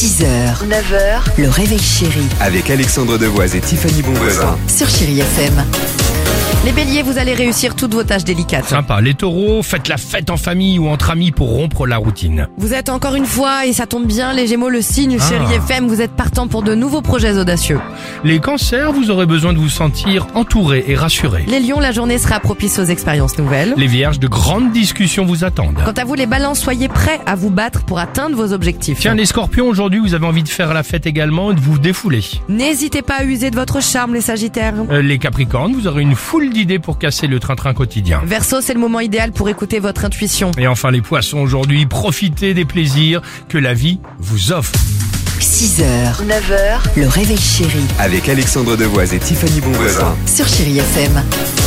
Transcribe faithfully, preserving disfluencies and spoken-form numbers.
six heures, neuf heures, le réveil chéri Avec Alexandre Devoise et Tiffany Bonvoisin. sur Chéri F M. Les béliers, vous allez réussir toutes vos tâches délicates. Sympa. Les taureaux, faites la fête en famille ou entre amis pour rompre la routine. Vous êtes encore une fois, et ça tombe bien, les gémeaux, le signe Ah. Chéri F M, vous êtes partant pour de nouveaux projets audacieux. Les cancers, vous aurez besoin de vous sentir entouré et rassuré. Les lions, la journée sera propice aux expériences nouvelles. Les vierges, de grandes discussions vous attendent. Quant à vous les balances, soyez prêts à vous battre pour atteindre vos objectifs. Tiens, les scorpions, aujourd'hui, vous avez envie de faire la fête également et de vous défouler. N'hésitez pas à user de votre charme, les sagittaires. Euh, les capricornes, vous aurez une foule d'idées pour casser le train-train quotidien. Verseau, c'est le moment idéal pour écouter votre intuition. Et enfin, les poissons, aujourd'hui, profitez des plaisirs que la vie vous offre. six heures, neuf heures, le réveil chéri Avec Alexandre Devoise et Tiffany Bonvoisin. sur Chéri F M.